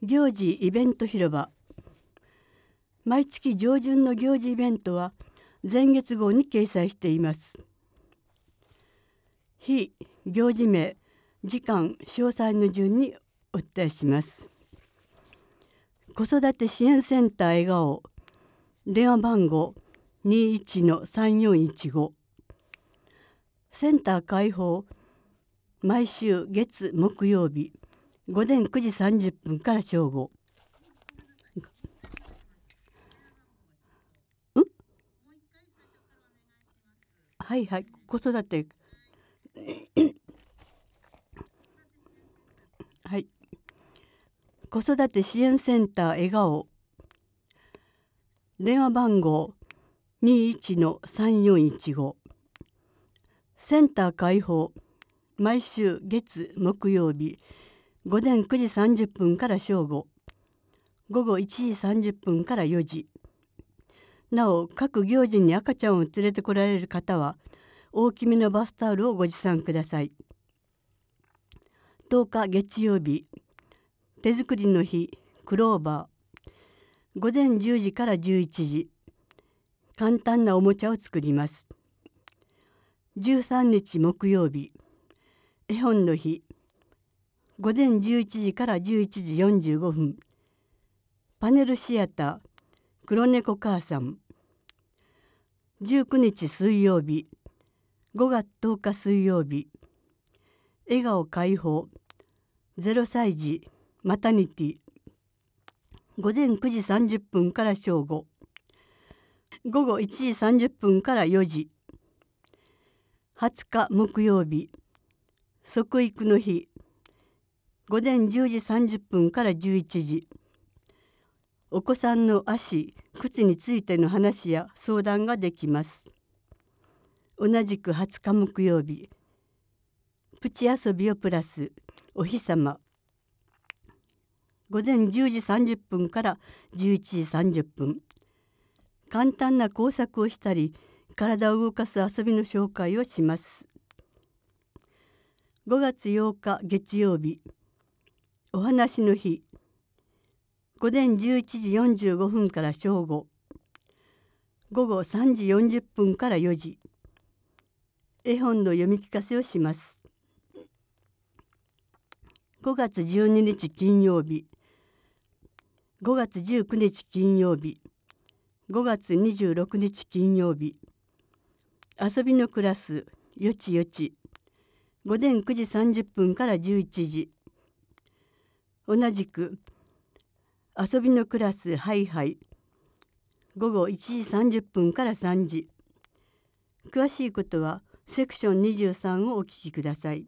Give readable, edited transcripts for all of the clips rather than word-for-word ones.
行事イベント広場。毎月上旬の行事イベントは前月号に掲載しています。非行事名、時間、詳細の順にお伝えします。子育て支援センター笑顔、電話番号 21-3415。センター開放、毎週月木曜日午前9時30分から正午。はいはい、子育てはい、子育て支援センター笑顔、電話番号 21-3415。センター開放、毎週月木曜日午前9時30分から正午、午後1時30分から4時。なお、各行事に赤ちゃんを連れてこられる方は大きめのバスタオルをご持参ください。10日月曜日、手作りの日クローバー、午前10時から11時。簡単なおもちゃを作ります。13日木曜日、絵本の日、午前11時から11時45分。パネルシアター黒猫母さん。19日水曜日、5月10日水曜日、笑顔解放0歳児マタニティ、午前9時30分から正午、午後1時30分から4時。20日木曜日、即育の日、午前10時30分から11時。お子さんの足、靴についての話や相談ができます。同じく20日木曜日、プチ遊びをプラスお日様、午前10時30分から11時30分。簡単な工作をしたり体を動かす遊びの紹介をします。5月8日月曜日、お話の日、午前11時45分から正午、午後3時40分から4時。絵本の読み聞かせをします。5月12日金曜日、5月19日金曜日、5月26日金曜日。遊びのクラスよちよち、午前9時30分から11時。同じく遊びのクラスハイハイ、午後1時30分から3時。詳しいことはセクション23をお聞きください。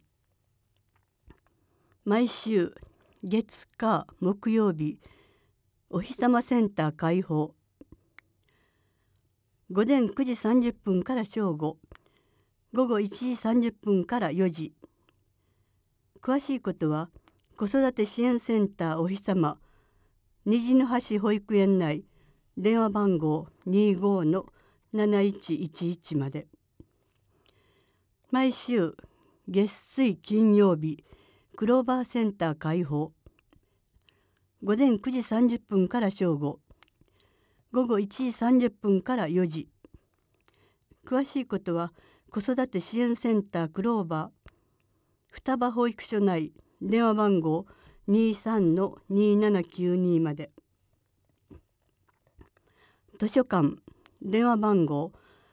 毎週月火木曜日、お日様センター開放、午前9時30分から正午、午後1時30分から4時。詳しいことは子育て支援センターお日様虹の橋保育園内、電話番号 25-7111 まで。毎週月水金曜日、クローバーセンター開放、午前9時30分から正午、午後1時30分から4時。詳しいことは子育て支援センタークローバー双葉保育所内、電話番号 23-2792 まで。図書館、電話番号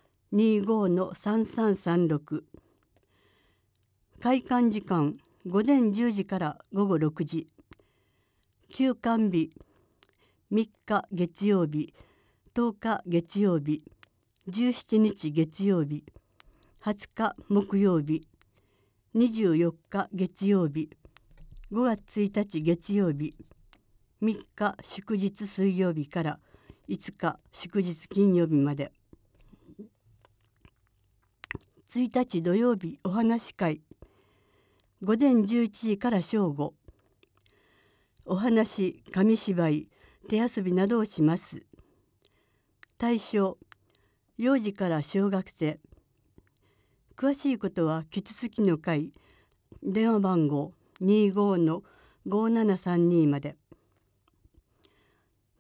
25-3336。開館時間午前10時から午後6時。休館日3日月曜日、10日月曜日、17日月曜日、20日木曜日、24日月曜日、5月1日月曜日、3日祝日水曜日から5日祝日金曜日まで。1日土曜日お話し会、午前11時から正午。お話、紙芝居、手遊びなどをします。対象、幼児から小学生。詳しいことはキツツキの会、電話番号 25-5732 まで。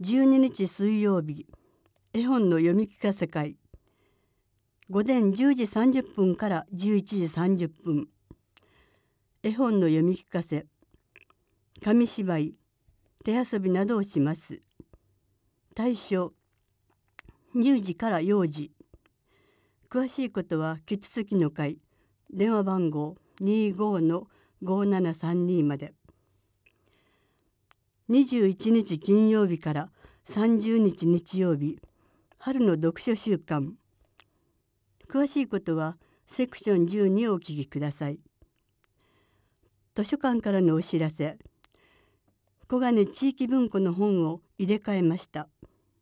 12日水曜日、絵本の読み聞かせ会。午前10時30分から11時30分。絵本の読み聞かせ、紙芝居、手遊びなどをします。対象、乳児から幼児。詳しいことはキツツキの会、電話番号 25-5732 まで。21日金曜日から30日日曜日、春の読書週間。詳しいことはセクション12をお聞きください。図書館からのお知らせ。小金地域文庫の本を入れ替えました。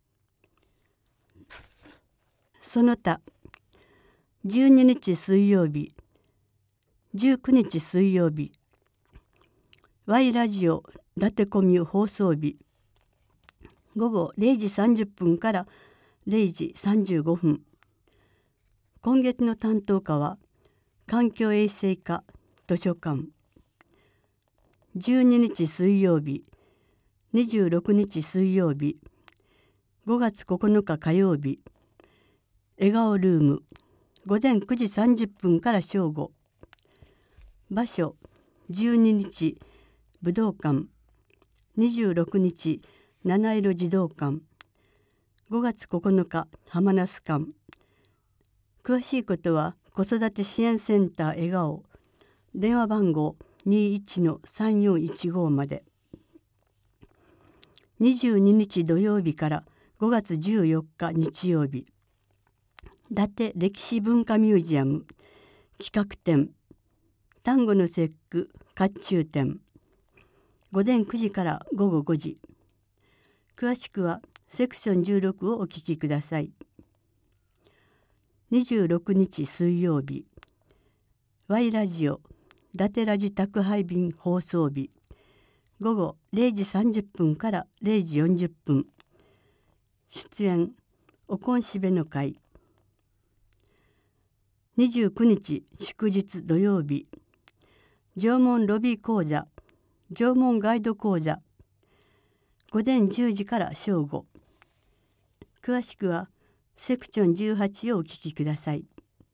その他、12日水曜日、19日水曜日、Y ラジオ伊達コミュ放送日、午後0時30分から0時35分。今月の担当課は環境衛生課図書館。12日水曜日、26日水曜日、5月9日火曜日、笑顔ルーム、午前9時30分から正午。場所、12日武道館、26日七色児童館、5月9日浜那須館。詳しいことは子育て支援センター笑顔、電話番号 21-3415 まで。22日土曜日から5月14日日曜日、伊達歴史文化ミュージアム企画展、端午の節句甲冑展、午前9時から午後5時。詳しくはセクション16をお聞きください。26日水曜日、Y ラジオ伊達ラジ宅配便放送日、午後0時30分から0時40分。出演、おこんしべの会。29日祝日土曜日、縄文ロビー講座、縄文ガイド講座、午前10時から正午。詳しくはセクション18をお聞きください。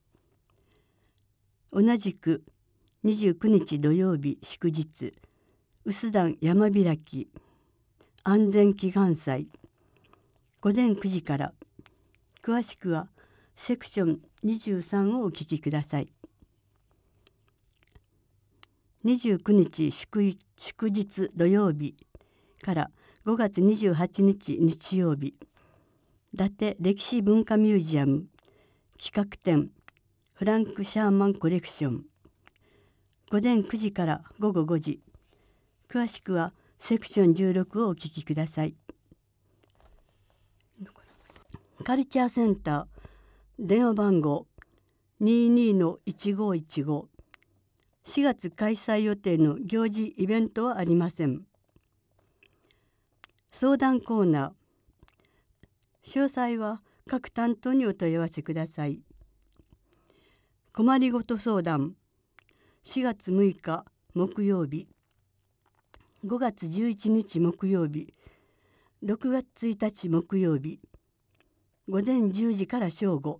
同じく29日土曜日祝日、臼団山開き安全祈願祭、午前9時から。詳しくはセクション23をお聞きください。29日祝日土曜日から5月28日日曜日、伊達歴史文化ミュージアム企画展フランク・シャーマンコレクション、午前9時から午後5時。詳しくはセクション16をお聞きください。カルチャーセンター電話番号 22-1515。 4月開催予定の行事イベントはありません。相談コーナー、詳細は各担当にお問い合わせください。困りごと相談、4月6日木曜日、5月11日木曜日、6月1日木曜日、午前10時から正午。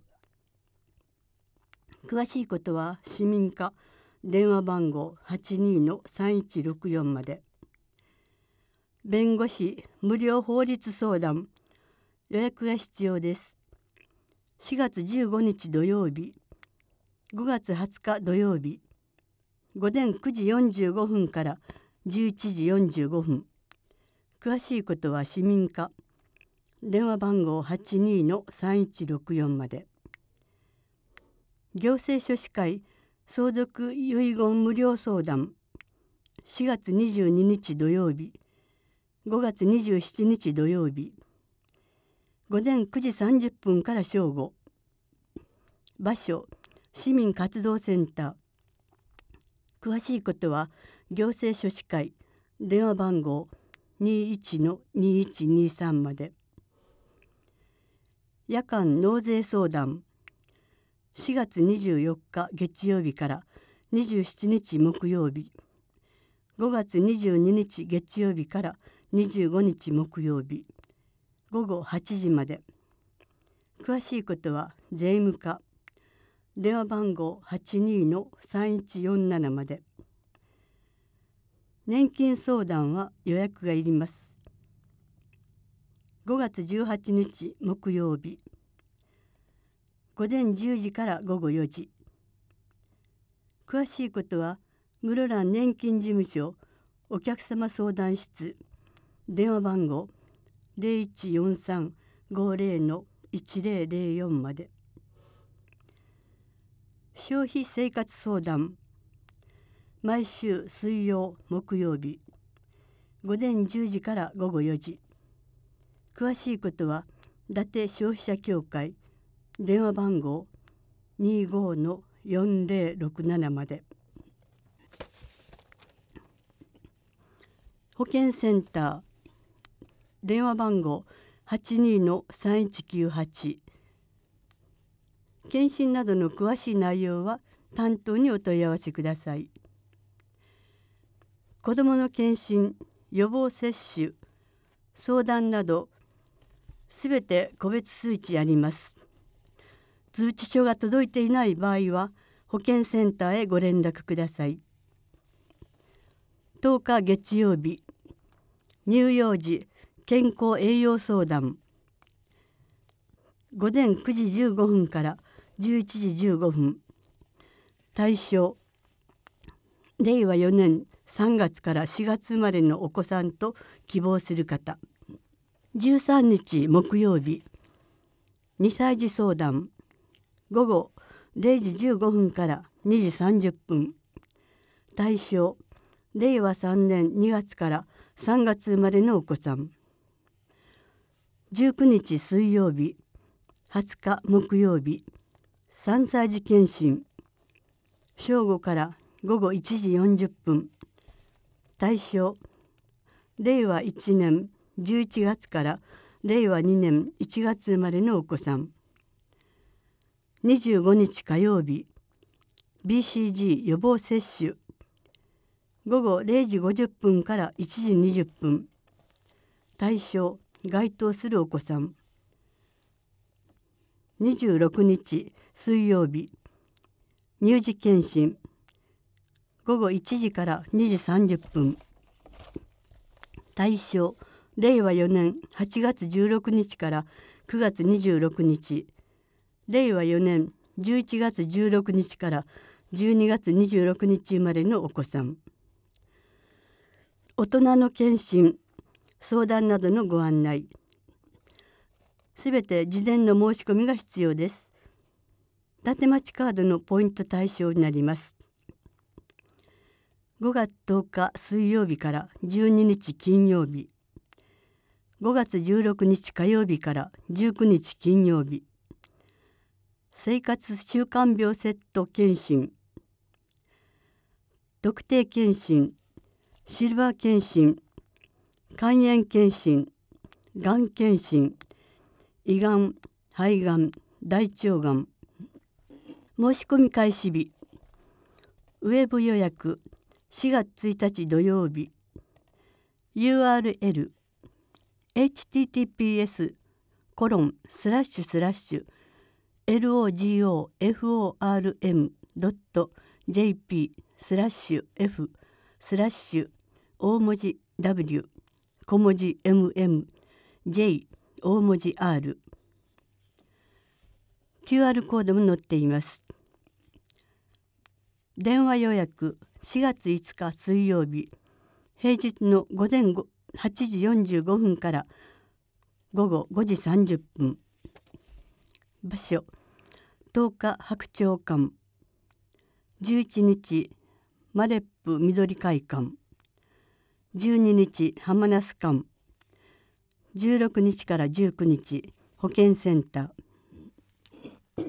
詳しいことは市民課電話番号 82-3164 まで。弁護士無料法律相談、予約が必要です。4月15日土曜日、5月20日土曜日、午前9時45分から11時45分。詳しいことは市民課電話番号 82-3164 まで。行政書士会相続遺言無料相談、4月22日土曜日、5月27日土曜日、午前9時30分から正午。場所、市民活動センター。詳しいことは行政書士会電話番号 21-2123 まで。夜間納税相談、4月24日月曜日から27日木曜日、5月22日月曜日から25日木曜日、 午後8時まで。詳しいことは税務課電話番号 82-3147 まで。年金相談は予約がいります。5月18日木曜日、午前10時から午後4時。詳しいことは室蘭年金事務所お客様相談室電話番号 0143-50-1004 まで。消費生活相談毎週水曜木曜日午前10時から午後4時。詳しいことは伊達消費者協会電話番号 25-4067 まで。保健センター電話番号 82-3198。検診などの詳しい内容は担当にお問い合わせください。子どもの検診、予防接種、相談などすべて個別数値あります。通知書が届いていない場合は保健センターへご連絡ください。10日月曜日、乳幼児健康栄養相談午前9時15分から11時15分。対象令和4年3月から4月生まれのお子さんと希望する方。13日木曜日、2歳児相談午後0時15分から2時30分。対象令和3年2月から3月生まれのお子さん。19日水曜日、20日木曜日、3歳児検診正午から午後1時40分。対象令和1年11月から令和2年1月生まれのお子さん。25日火曜日、 BCG 予防接種午後0時50分から1時20分。対象該当するお子さん。26日水曜日、乳児検診午後1時から2時30分。対象令和4年8月16日から9月26日、令和4年11月16日から12月26日生まれのお子さん。大人の検診、相談などのご案内。すべて事前の申し込みが必要です。伊達町カードのポイント対象になります。5月10日水曜日から12日金曜日、5月16日火曜日から19日金曜日。生活習慣病セット検診、特定検診、シルバー検診、肝炎検診、がん検診、胃がん、肺がん、大腸がん。申し込み開始日、ウェブ予約4月1日土曜日。 URL https://logoform.jp/f/ 大文字 W 小文字 MM J 大文字 R。 QR コードも載っています。電話予約4月5日水曜日、平日の午前8時45分から午後5時30分。場所10日白鳥館、11日マレップ緑会館、12日浜那須館、16日から19日保健センター。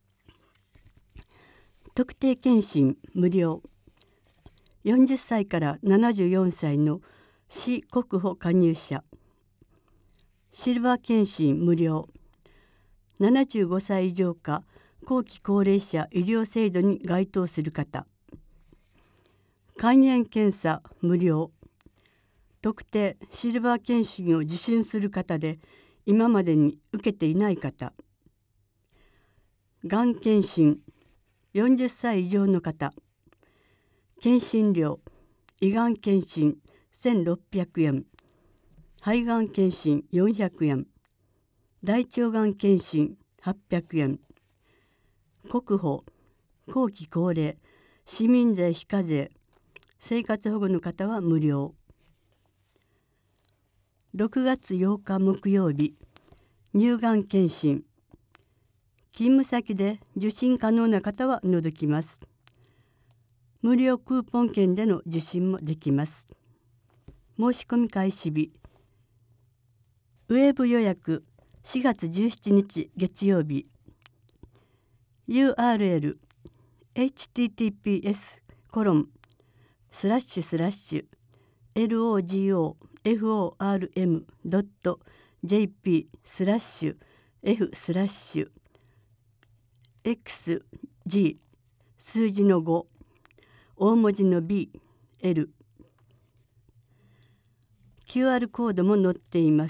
特定健診無料。40歳から74歳の市国保加入者。シルバー健診無料。75歳以上か後期高齢者医療制度に該当する方。肝炎検査無料。特定シルバー健診を受診する方で今までに受けていない方、がん検診40歳以上の方、検診料、胃がん検診1600円、肺がん検診400円、大腸がん検診800円、国保、後期高齢、市民税非課税、生活保護の方は無料。6月8日木曜日、乳がん検診。勤務先で受診可能な方は除きます。無料クーポン券での受診もできます。申し込み開始日。ウェブ予約4月17日月曜日。URL https://logoform.jp/f/xg数字の5大文字の BL QR コードも載っています。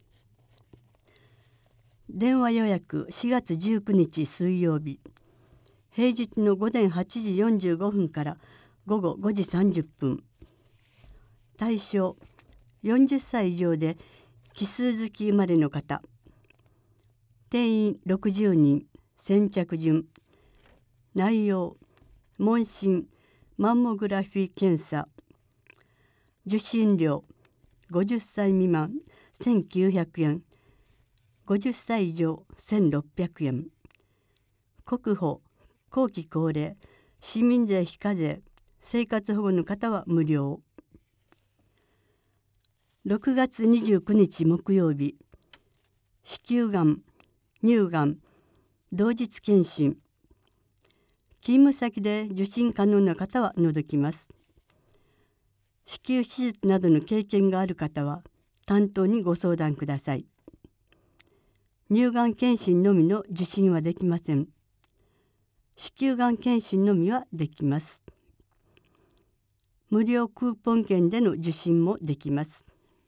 電話予約4月19日水曜日。平日の午前8時45分から午後5時30分。対象40歳以上で奇数月生まれの方。定員60人。先着順。内容問診マンモグラフィー検査。受診料50歳未満1900円。50歳以上1600円。国保、後期高齢、市民税非課税、生活保護の方は無料。6月29日木曜日、子宮がん、乳がん、同日検診。勤務先で受診可能な方は除きます。子宮手術などの経験がある方は担当にご相談ください。乳がん検診のみの受診はできません。子宮がん検診のみはできます。無料クーポン券での受診もできます。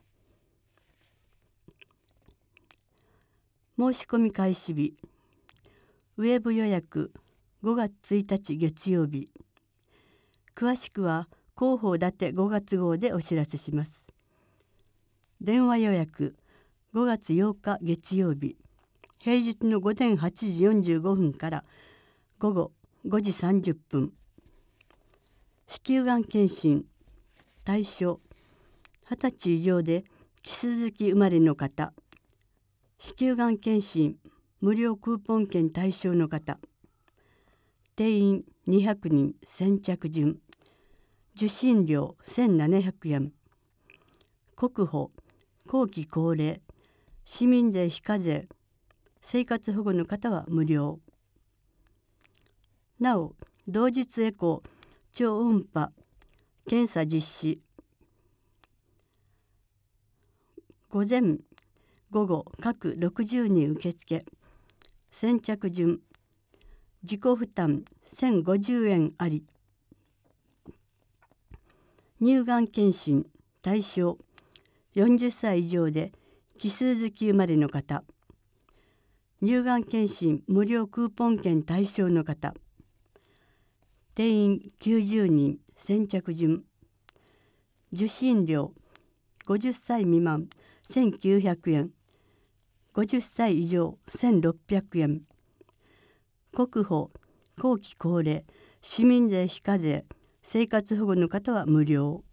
申し込み開始日。ウェブ予約5月1日月曜日。詳しくは広報だて5月号でお知らせします。電話予約5月8日月曜日。平日の午前8時45分から午後5時30分。子宮がん検診。対象20歳以上で奇数月生まれの方。子宮がん検診無料クーポン券対象の方。定員200人。先着順。受診料1700円。国保、後期高齢、市民税非課税、生活保護の方は無料。なお、同日エコー、超音波、検査実施。午前、午後各60人受付。先着順。自己負担1050円あり。乳がん検診対象40歳以上で奇数月生まれの方。乳がん検診無料クーポン券対象の方。定員90人。先着順。受診料50歳未満1900円。50歳以上1600円。国保、後期高齢、市民税非課税、生活保護の方は無料。